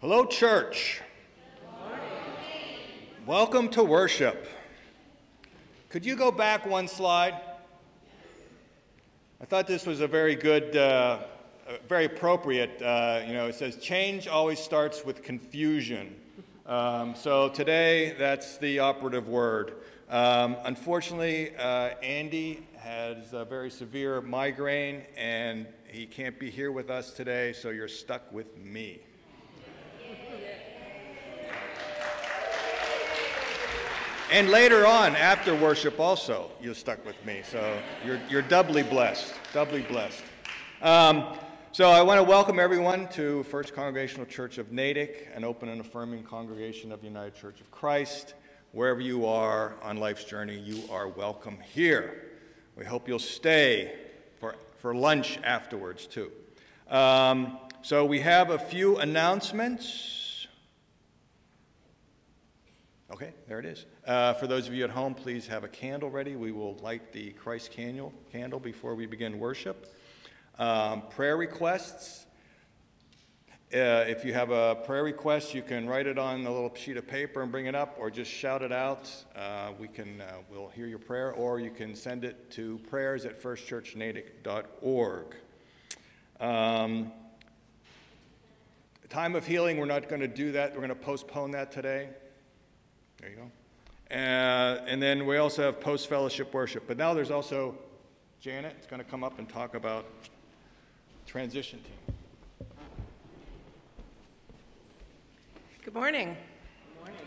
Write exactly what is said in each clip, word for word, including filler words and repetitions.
Hello, church. Welcome to worship. Could you go back one slide? I thought this was a very good, uh, very appropriate, uh, you know, it says change always starts with confusion. Um, so today, that's the operative word. Um, unfortunately, uh, Andy has a very severe migraine, and he can't be here with us today, so you're stuck with me. And later on, after worship also, you're stuck with me, so you're, you're doubly blessed, doubly blessed. Um, so I want to welcome everyone to First Congregational Church of Natick, an open and affirming congregation of the United Church of Christ. Wherever you are on life's journey, you are welcome here. We hope you'll stay for, for lunch afterwards, too. Um, so we have a few announcements. Okay, there it is. Uh, for those of you at home, please have a candle ready. We will light the Christ candle, candle before we begin worship. Um, prayer requests. Uh, if you have a prayer request, you can write it on a little sheet of paper and bring it up, or just shout it out. Uh, we can, uh, we'll hear your prayer, or you can send it to prayers at first church natick dot org. Um, time of healing, we're not going to do that. We're going to postpone that today. There you go. Uh, and then we also have post-fellowship worship. But now there's also Janet is going to come up and talk about transition team. Good morning. Good morning.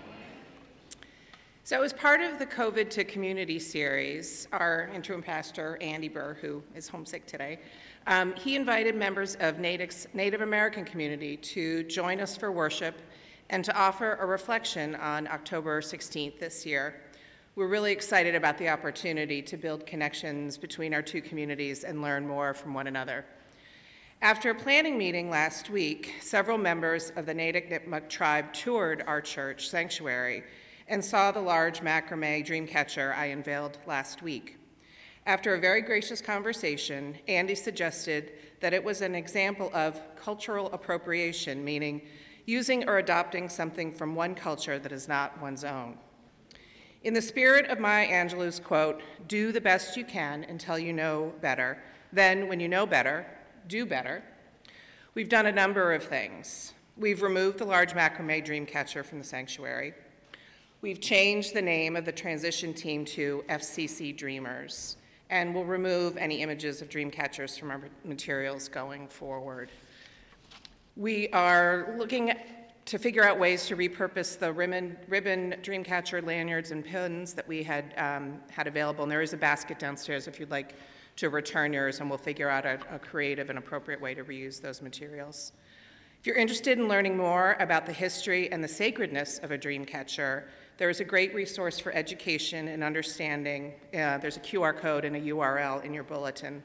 So as part of the COVID to Community series, our interim pastor, Andy Burr, who is homesick today, um, he invited members of Natick's Native American community to join us for worship and to offer a reflection on October sixteenth this year. We're really excited about the opportunity to build connections between our two communities and learn more from one another. After a planning meeting last week, several members of the Natick Nipmuc tribe toured our church sanctuary and saw the large macrame dream catcher I unveiled last week. After a very gracious conversation, Andy suggested that it was an example of cultural appropriation, meaning using or adopting something from one culture that is not one's own. In the spirit of Maya Angelou's quote, "Do the best you can until you know better, then when you know better, do better," we've done a number of things. We've removed the large macrame dream catcher from the sanctuary. We've changed the name of the transition team to F C C Dreamers, and we'll remove any images of dream catchers from our materials going forward. We are looking to figure out ways to repurpose the ribbon, ribbon Dreamcatcher lanyards and pins that we had um, had available, and there is a basket downstairs if you'd like to return yours, and we'll figure out a, a creative and appropriate way to reuse those materials. If you're interested in learning more about the history and the sacredness of a Dreamcatcher, there is a great resource for education and understanding. Uh, there's a Q R code and a U R L in your bulletin.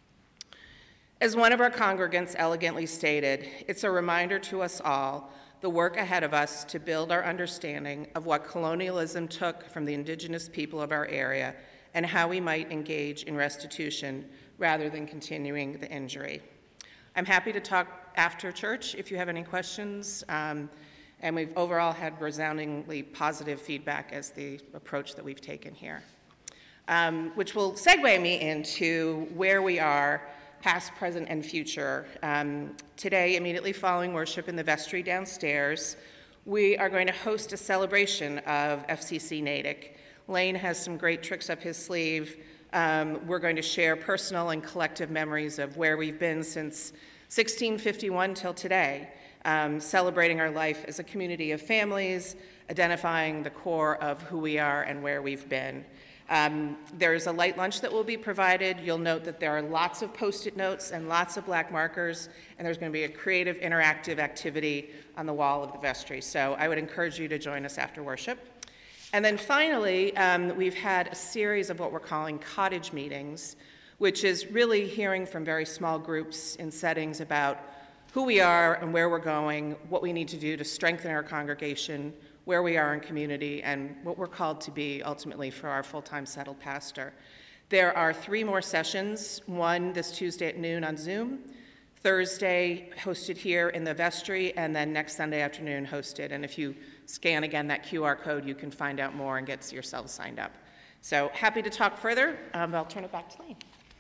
As one of our congregants elegantly stated, it's a reminder to us all the work ahead of us to build our understanding of what colonialism took from the indigenous people of our area and how we might engage in restitution rather than continuing the injury. I'm happy to talk after church if you have any questions, um, and we've overall had resoundingly positive feedback as the approach that we've taken here, um, which will segue me into where we are past, present, and future. Um, today, immediately following worship in the vestry downstairs, we are going to host a celebration of F C C Natick. Lane has some great tricks up his sleeve. Um, we're going to share personal and collective memories of where we've been since sixteen fifty-one till today, um, celebrating our life as a community of families, identifying the core of who we are and where we've been. Um, there's a light lunch that will be provided. You'll note that there are lots of Post-it notes and lots of black markers, and there's going to be a creative, interactive activity on the wall of the vestry. So I would encourage you to join us after worship. And then finally, um, we've had a series of what we're calling cottage meetings, which is really hearing from very small groups in settings about who we are and where we're going, what we need to do to strengthen our congregation, where we are in community, and what we're called to be ultimately for our full-time settled pastor. There are three more sessions, one this Tuesday at noon on Zoom, Thursday hosted here in the vestry, and then next Sunday afternoon hosted. And if you scan again that Q R code, you can find out more and get yourselves signed up. So happy to talk further. Um, I'll turn it back to Lane.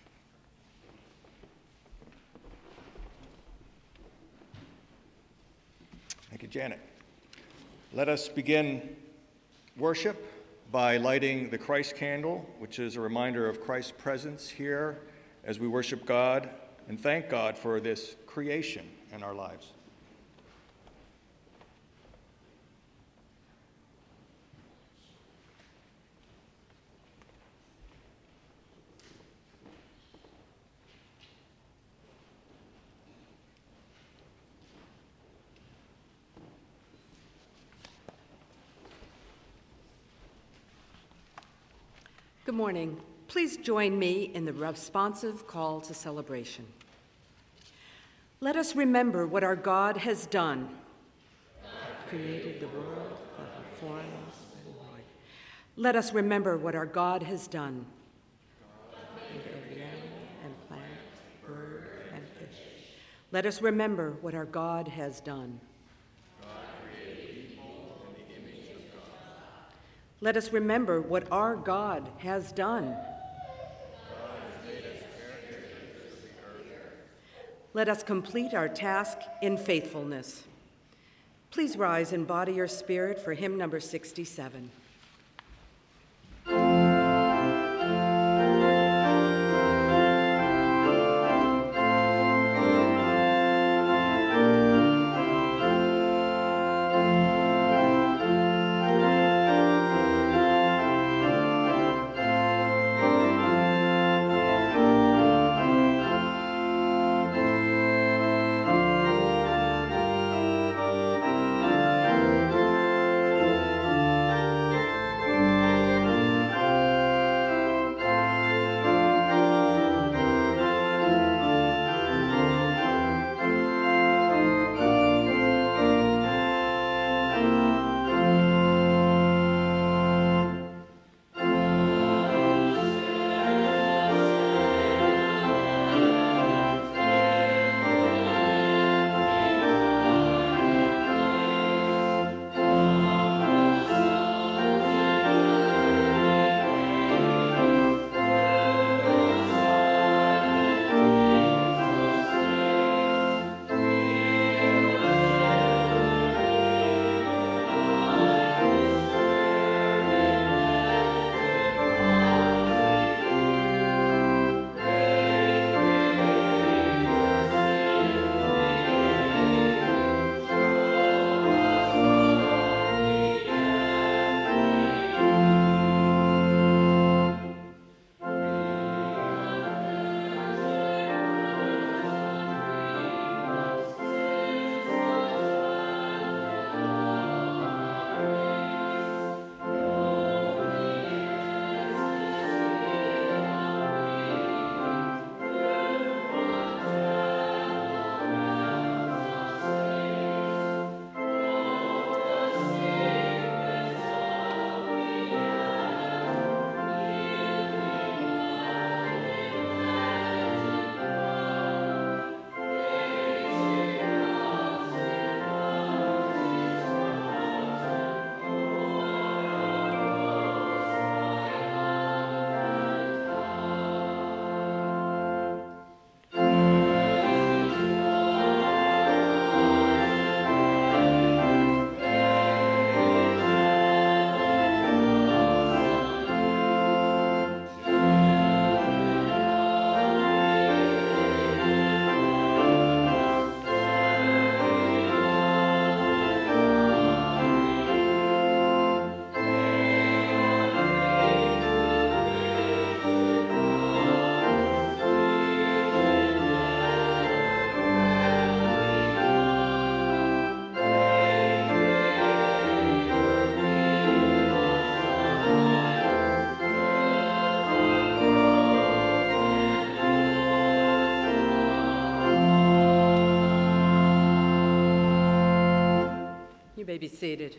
Thank you, Janet. Let us begin worship by lighting the Christ candle, which is a reminder of Christ's presence here as we worship God and thank God for this creation in our lives. Good morning. Please join me in the responsive call to celebration. Let us remember what our God has done. God created the world, the forms and void. Let us remember what our God has done. God made every animal and plant, bird and fish. Let us remember what our God has done. Let us remember what our God has done. Let us complete our task in faithfulness. Please rise and body your spirit for hymn number sixty-seven. You may be seated.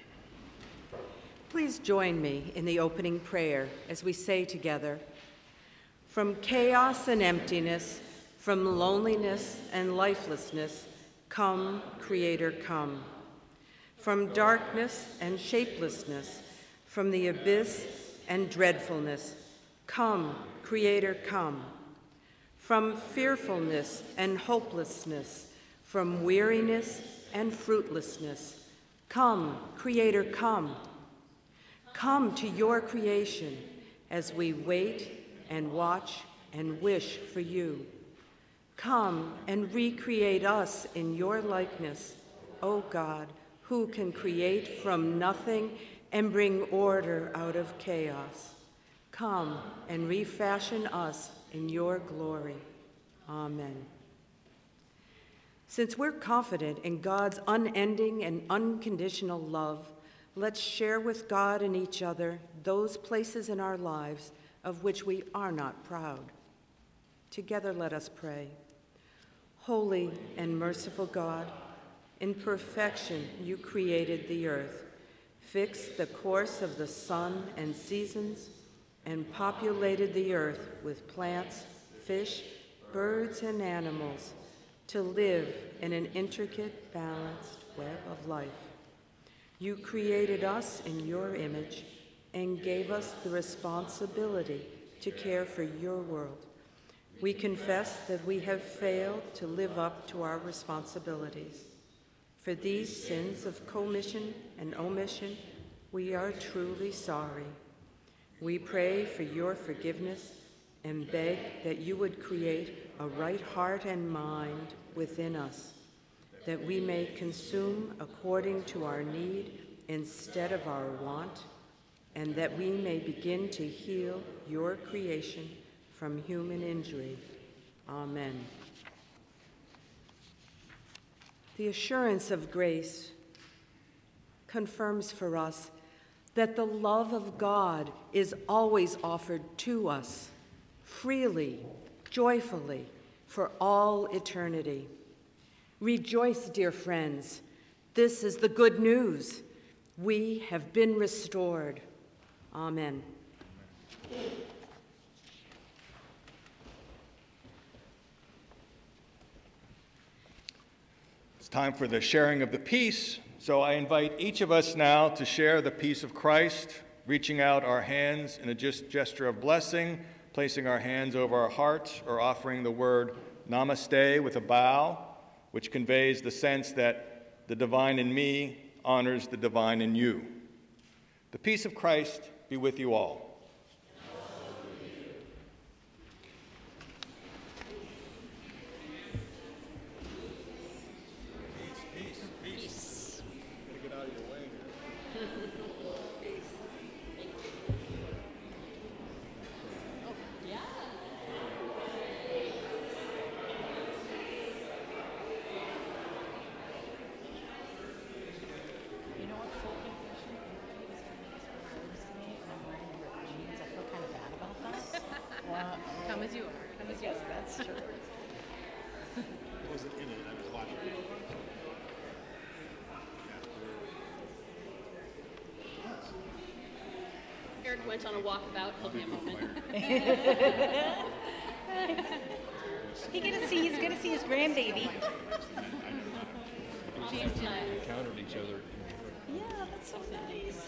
Please join me in the opening prayer as we say together, "From chaos and emptiness, From loneliness and lifelessness, come, Creator, come. From darkness and shapelessness, from the abyss and dreadfulness, come, Creator, come. From fearfulness and hopelessness, from weariness and fruitlessness, come, Creator, come. Come to your creation as we wait and watch and wish for you. Come and recreate us in your likeness, O God, who can create from nothing and bring order out of chaos. Come and refashion us in your glory. Amen. Since we're confident in God's unending and unconditional love, let's share with God and each other those places in our lives of which we are not proud. Together let us pray. Holy and merciful God, in perfection you created the earth, fixed the course of the sun and seasons, and populated the earth with plants, fish, birds, and animals to live in an intricate, balanced web of life. You created us in your image and gave us the responsibility to care for your world. We confess that we have failed to live up to our responsibilities. For these sins of commission and omission, we are truly sorry. We pray for your forgiveness and beg that you would create a right heart and mind within us, that we may consume according to our need instead of our want, and that we may begin to heal your creation from human injury. Amen. The assurance of grace confirms for us that the love of God is always offered to us, freely, joyfully, for all eternity. Rejoice, dear friends. This is the good news. We have been restored. Amen. It's time for the sharing of the peace. So I invite each of us now to share the peace of Christ, reaching out our hands in a just gesture of blessing, placing our hands over our hearts, or offering the word namaste with a bow, which conveys the sense that the divine in me honors the divine in you. The peace of Christ be with you all. Come as you are. Come as you are. That's true. I wasn't in it, I was watching it. Eric went on a walkabout. Hold me a moment. He gonna see. He's gonna see his grandbaby. She's uh, Encountered each other. Yeah, that's so nice.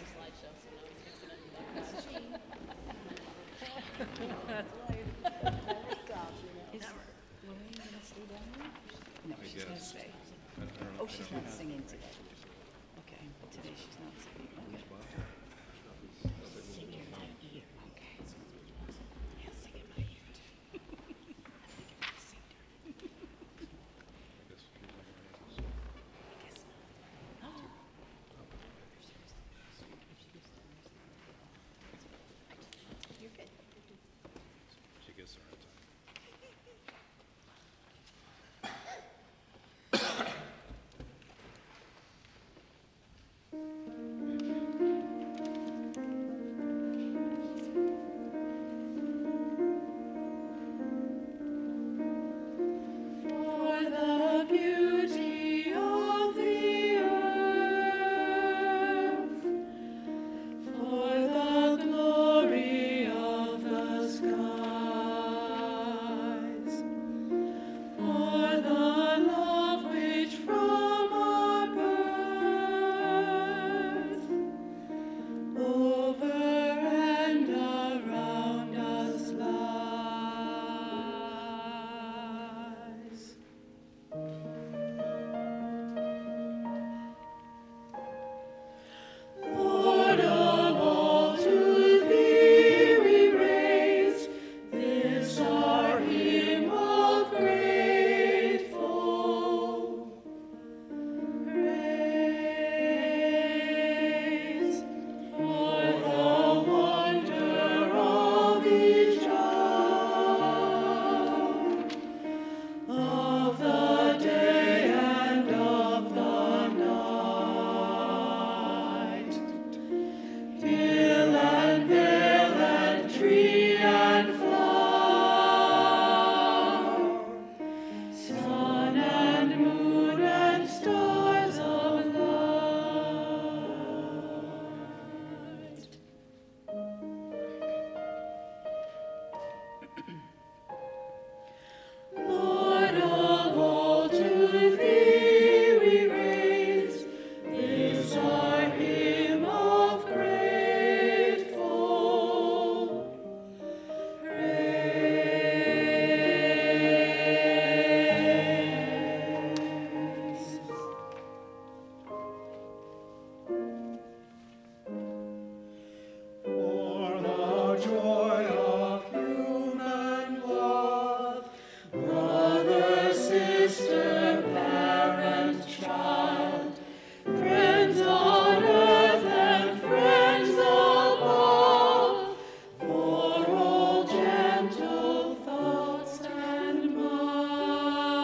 Is Lorraine gonna stay down there? No, she's gonna stay. Oh, she's not singing today. Okay, today she's not singing. Okay. Sing in my ear. Okay. Yeah, sing in my ear too. I think I might sing to her. I guess not. Oh. You're good. She gets there on time.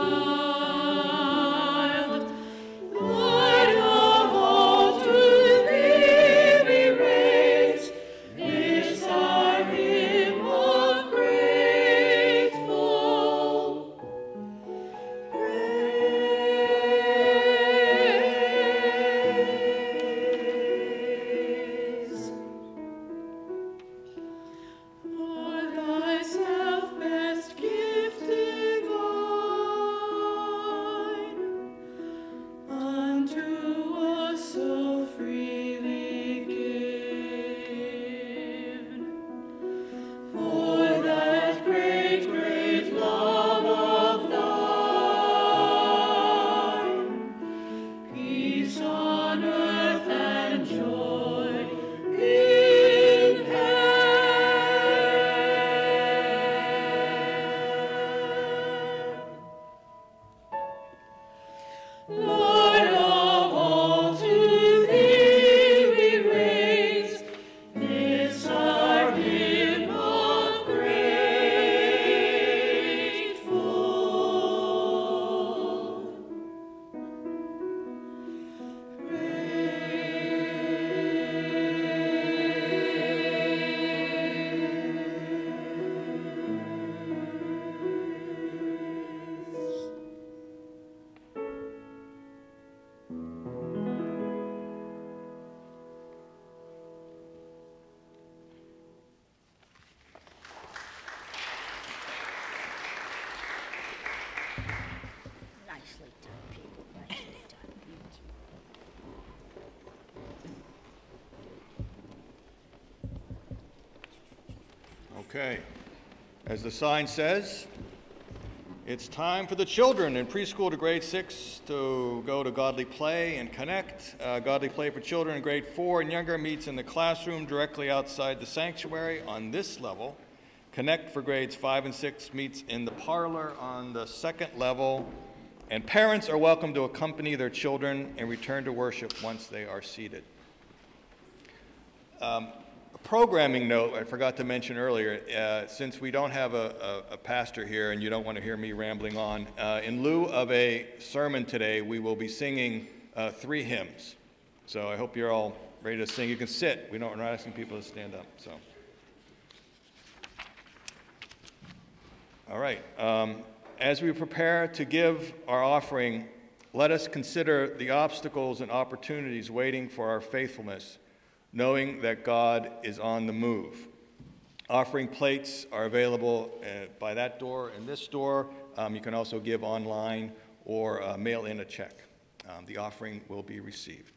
Nicely done, people, nicely done. Okay. As the sign says, it's time for the children in preschool to grade six to go to Godly Play and connect. Uh, Godly Play for children in grade four and younger meets in the classroom directly outside the sanctuary on this level. Connect for grades five and six meets in the parlor on the second level. And parents are welcome to accompany their children and return to worship once they are seated. Um, a programming note I forgot to mention earlier, uh, since we don't have a, a, a pastor here and you don't want to hear me rambling on, uh, in lieu of a sermon today, we will be singing uh, three hymns. So I hope you're all ready to sing. You can sit. We don't, we're not asking people to stand up. So, all right. Um, As we prepare to give our offering, let us consider the obstacles and opportunities waiting for our faithfulness, knowing that God is on the move. Offering plates are available uh, by that door and this door. Um, you can also give online or uh, mail in a check. Um, the offering will be received.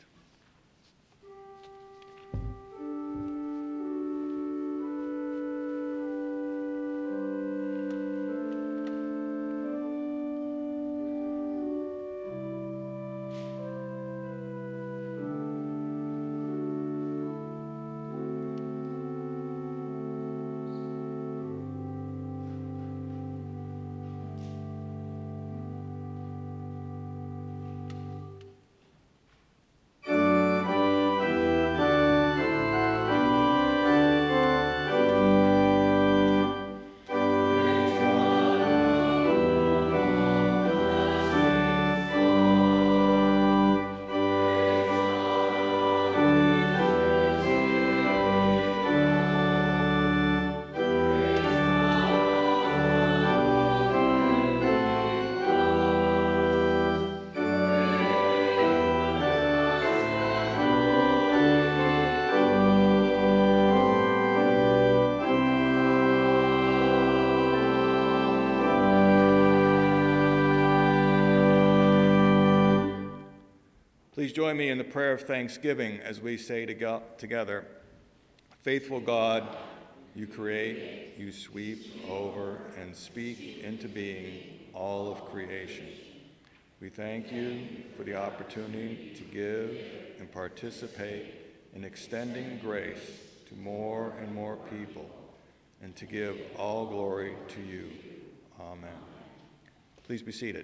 Please join me in the prayer of thanksgiving as we say to go together, Faithful God, you create, you sweep over and speak into being all of creation. We thank you for the opportunity to give and participate in extending grace to more and more people and to give all glory to you. Amen. Please be seated.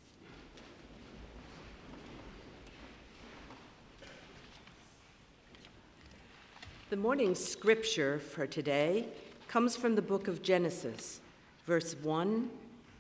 The morning scripture for today comes from the book of Genesis, verse one,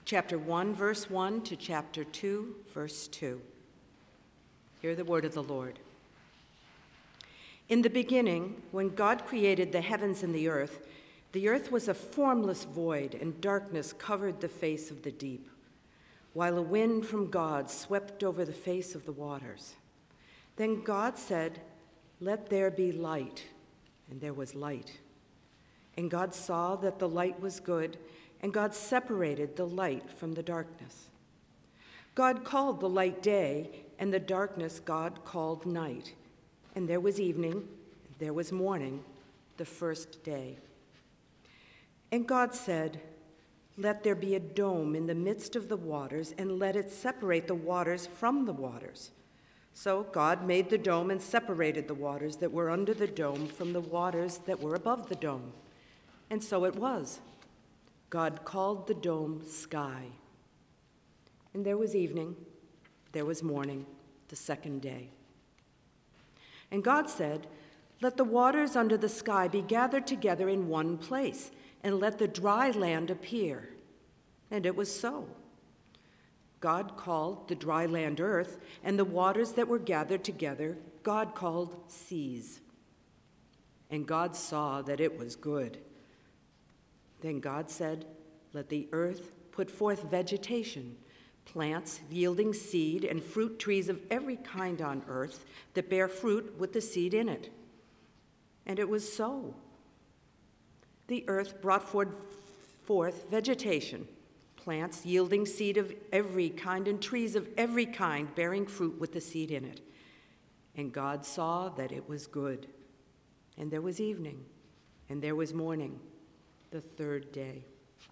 chapter one, verse one to chapter two, verse two. Hear the word of the Lord. In the beginning, when God created the heavens and the earth, the earth was a formless void, and darkness covered the face of the deep, while a wind from God swept over the face of the waters. Then God said, "Let there be light," and there was light. And God saw that the light was good, and God separated the light from the darkness. God called the light day, and the darkness God called night. And there was evening, and there was morning, the first day. And God said, "Let there be a dome in the midst of the waters, and let it separate the waters from the waters." So God made the dome and separated the waters that were under the dome from the waters that were above the dome. And so it was. God called the dome sky. And there was evening, there was morning, the second day. And God said, "Let the waters under the sky be gathered together in one place, and let the dry land appear." And it was so. God called the dry land earth, and the waters that were gathered together God called seas. And God saw that it was good. Then God said, "Let the earth put forth vegetation, plants yielding seed, and fruit trees of every kind on earth that bear fruit with the seed in it." And it was so. The earth brought forth vegetation, plants yielding seed of every kind, and trees of every kind bearing fruit with the seed in it. And God saw that it was good. And there was evening, and there was morning, the third day.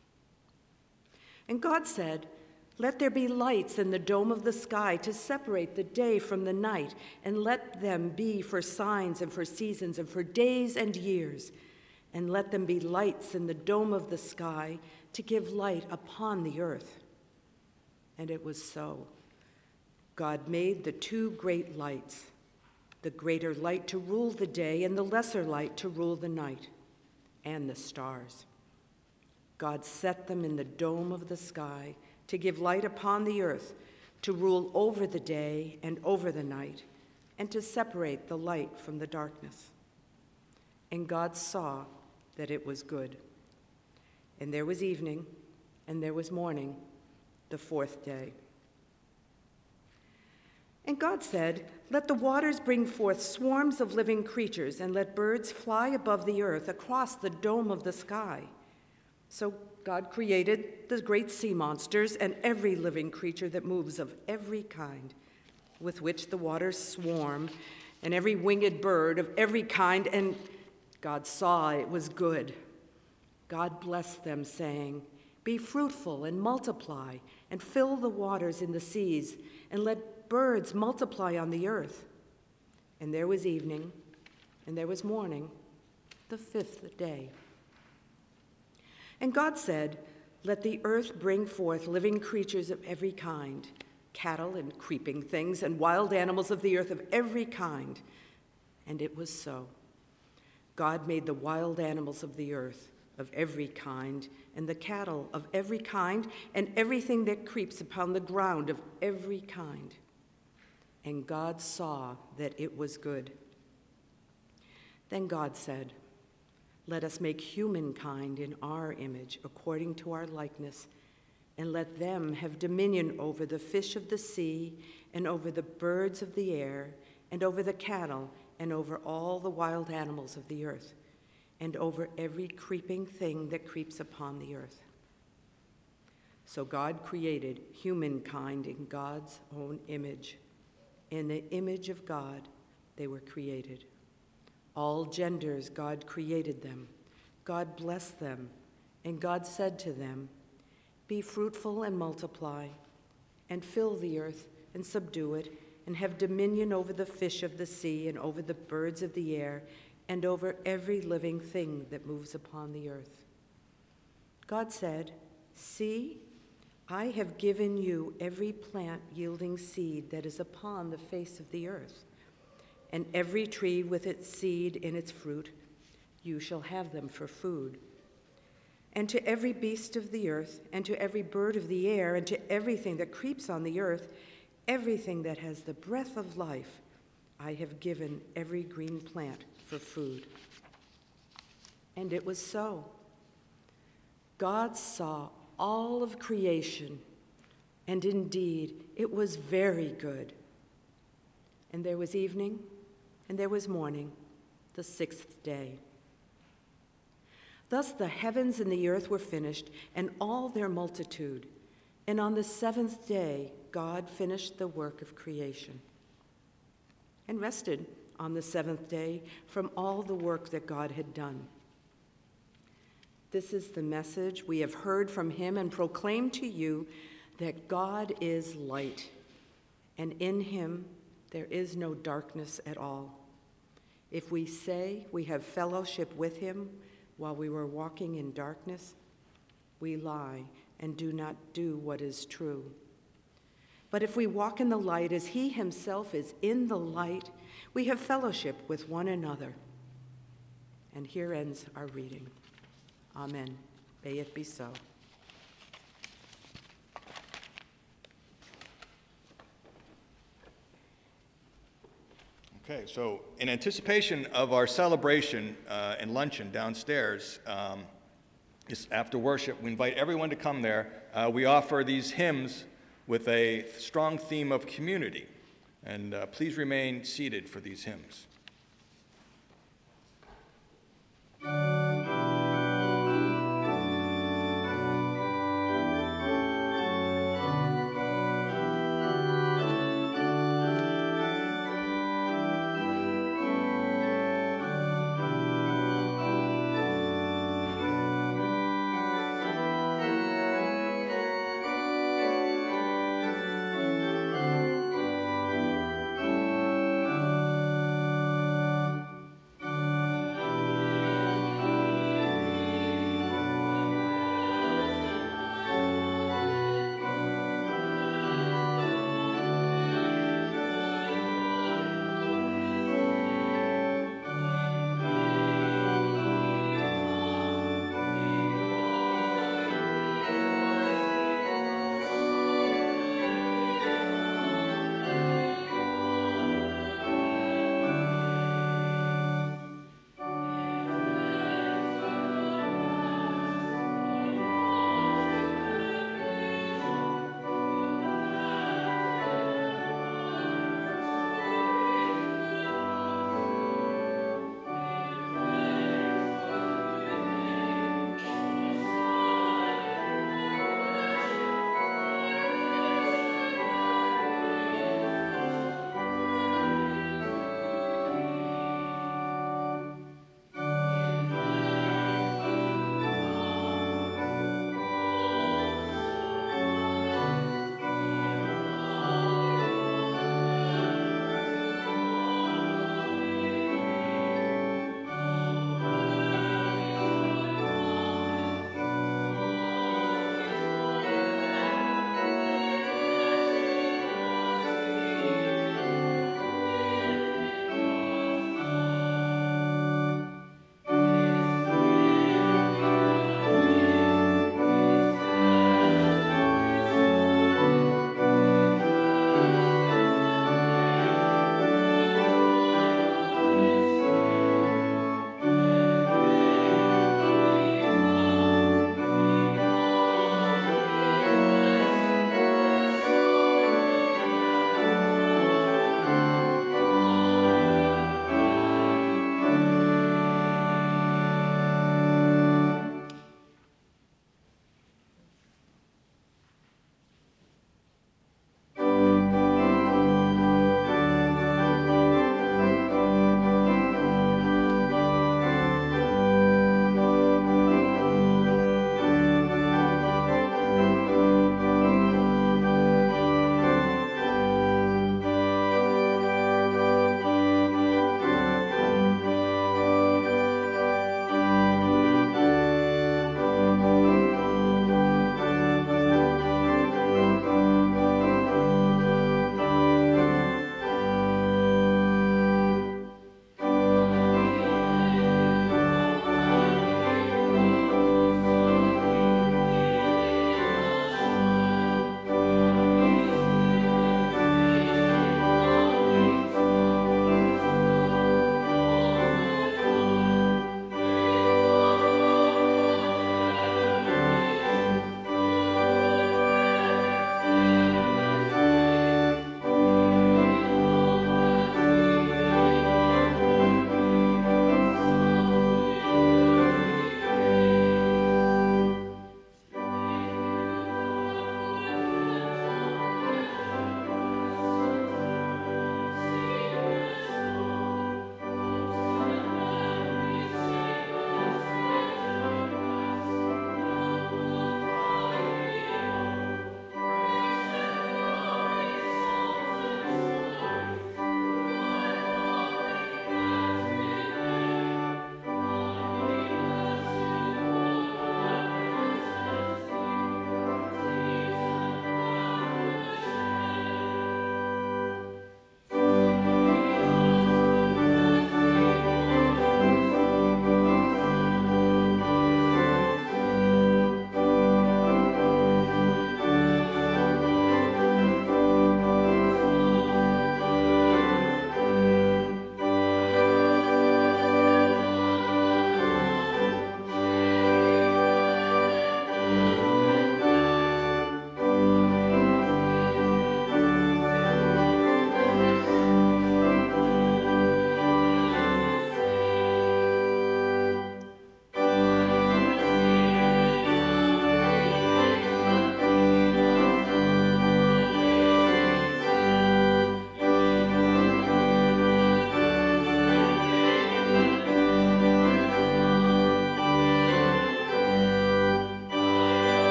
And God said, "Let there be lights in the dome of the sky to separate the day from the night, and let them be for signs and for seasons and for days and years. And let them be lights in the dome of the sky to give light upon the earth." And it was so. God made the two great lights, the greater light to rule the day and the lesser light to rule the night, and the stars. God set them in the dome of the sky to give light upon the earth, to rule over the day and over the night, and to separate the light from the darkness. And God saw that it was good. And there was evening, and there was morning, the fourth day. And God said, "Let the waters bring forth swarms of living creatures, and let birds fly above the earth across the dome of the sky." So God created the great sea monsters and every living creature that moves of every kind, with which the waters swarm, and every winged bird of every kind, and God saw it was good. God blessed them, saying, "Be fruitful and multiply, and fill the waters in the seas, and let birds multiply on the earth." And there was evening, and there was morning, the fifth day. And God said, "Let the earth bring forth living creatures of every kind, cattle and creeping things, and wild animals of the earth of every kind." And it was so. God made the wild animals of the earth of every kind, and the cattle of every kind, and everything that creeps upon the ground of every kind. And God saw that it was good. Then God said, "Let us make humankind in our image, according to our likeness, and let them have dominion over the fish of the sea, and over the birds of the air, and over the cattle, and over all the wild animals of the earth, and over every creeping thing that creeps upon the earth." So God created humankind in God's own image. In the image of God they were created. All genders God created them. God blessed them, and God said to them, "Be fruitful and multiply, and fill the earth and subdue it, and have dominion over the fish of the sea, and over the birds of the air, and over every living thing that moves upon the earth." God said, "See, I have given you every plant yielding seed that is upon the face of the earth, and every tree with its seed in its fruit. You shall have them for food. and to every beast of the earth, and to every bird of the air, and to everything that creeps on the earth, everything that has the breath of life, I have given every green plant for food." And it was so. God saw all of creation, and indeed it was very good. And there was evening, and there was morning, the sixth day. Thus the heavens and the earth were finished, and all their multitude. And on the seventh day, God finished the work of creation and rested on the seventh day from all the work that God had done. This is the message we have heard from him and proclaim to you, that God is light, and in him there is no darkness at all. If we say we have fellowship with him while we were walking in darkness, we lie and do not do what is true. But if we walk in the light as he himself is in the light, we have fellowship with one another. And here ends our reading. Amen. May it be so. Okay, so in anticipation of our celebration uh, and luncheon downstairs, um, just after worship, we invite everyone to come there. Uh, we offer these hymns with a strong theme of community. And uh, please remain seated for these hymns.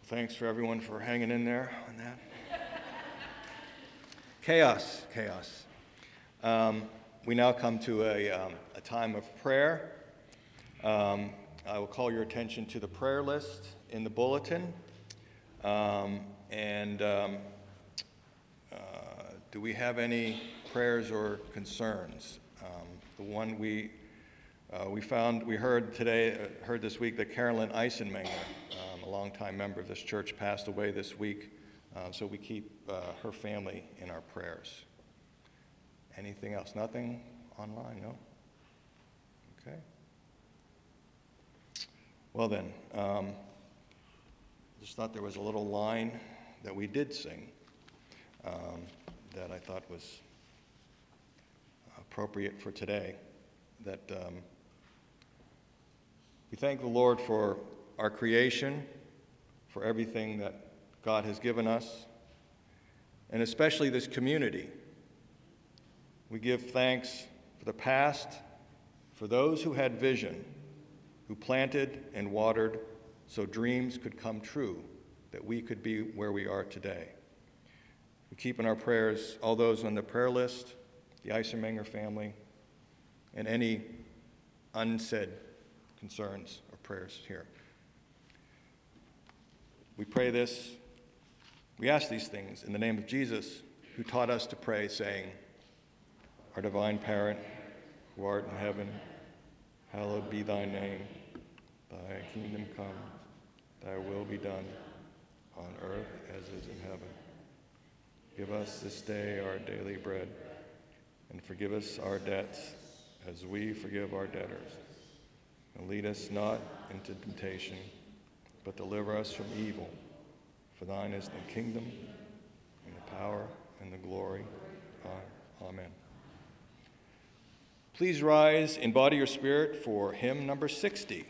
thanks for everyone for hanging in there on that. Chaos, chaos. Um, we now come to a, um, a time of prayer. Um, I will call your attention to the prayer list in the bulletin. Um, and um, uh, do we have any prayers or concerns? Um, the one we uh, we found, we heard today, uh, heard this week that Carolyn Eisenmenger, um, a longtime member of this church, passed away this week. Uh, so we keep uh, her family in our prayers. Anything else? Nothing online? No? Okay. Well then, um, just thought there was a little line that we did sing um, that I thought was appropriate for today. That um, we thank the Lord for our creation, for everything that God has given us, and especially this community. We give thanks for the past, for those who had vision, who planted and watered so dreams could come true, that we could be where we are today. We keep in our prayers all those on the prayer list, the Eisenmenger family, and any unsaid concerns or prayers here. We pray this, we ask these things in the name of Jesus, who taught us to pray, saying, Our divine parent, who art in heaven, hallowed be thy name. Thy kingdom come, thy will be done, on earth as is in heaven. Give us this day our daily bread, and forgive us our debts, as we forgive our debtors. And lead us not into temptation, but deliver us from evil. For thine is the kingdom, and the power, and the glory. Amen. Please rise in body or spirit for hymn number sixty.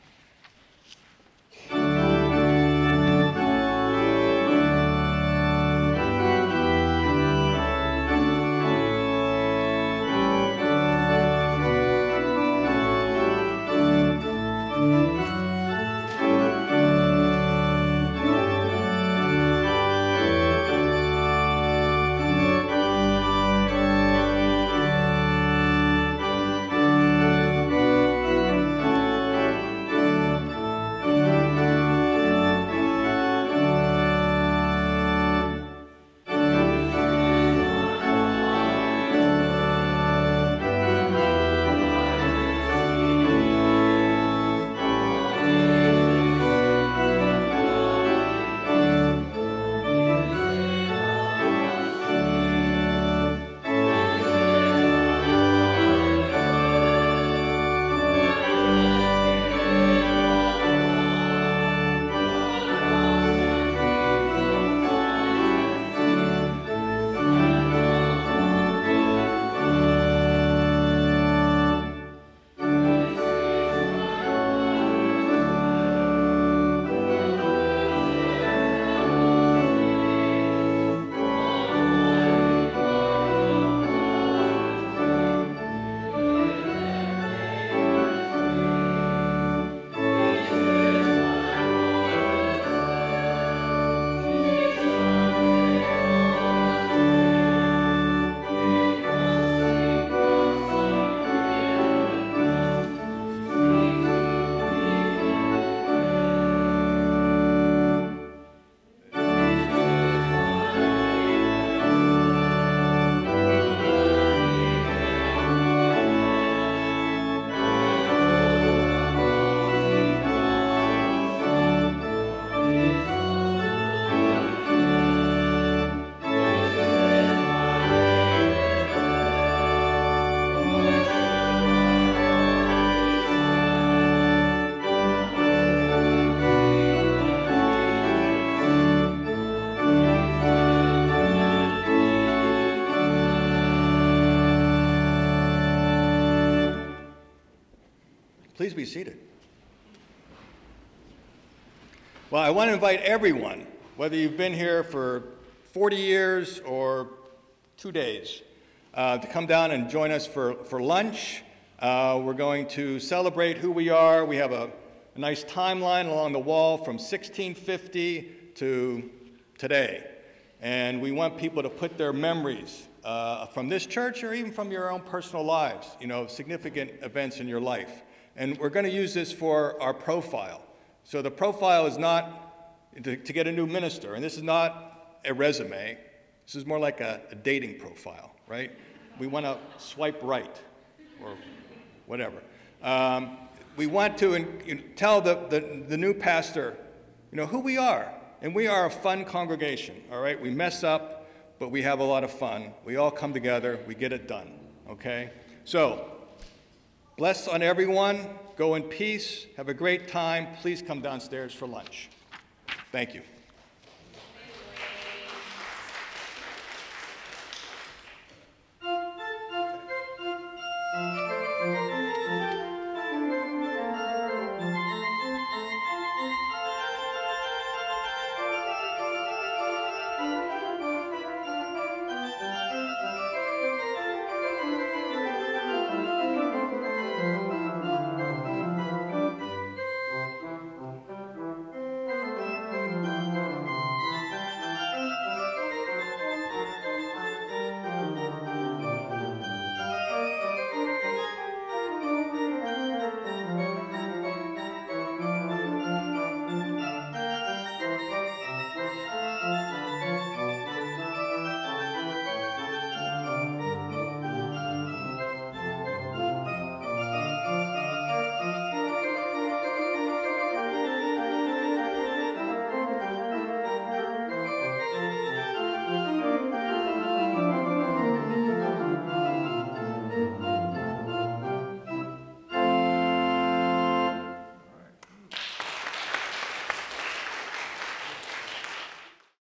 Please be seated. Well, I want to invite everyone, whether you've been here for forty years or two days, uh, to come down and join us for, for lunch. Uh, we're going to celebrate who we are. We have a a nice timeline along the wall from sixteen fifty to today. And we want people to put their memories uh, from this church or even from your own personal lives, you know, significant events in your life. And we're going to use this for our profile. So the profile is not to, to get a new minister, and this is not a resume. This is more like a, a dating profile, right? We want to swipe right or whatever. Um, we want to you know, tell the, the, the new pastor, you know, who we are. And we are a fun congregation, all right? We mess up, but we have a lot of fun. We all come together. We get it done, okay? So, bless on everyone. Go in peace. Have a great time. Please come downstairs for lunch. Thank you.